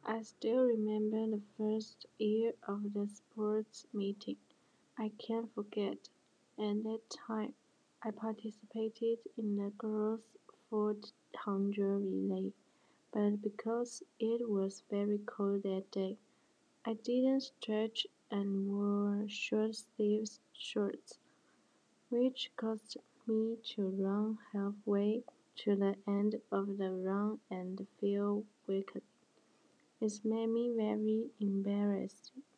I still remember the first year of the sports meeting. I can't forget. At that time, I participated in the girls' 400 relay, but because it was very cold that day, I didn't stretch and wore short-sleeved shorts, which caused me to run halfway to the end of the run and feel weak. It made me very embarrassed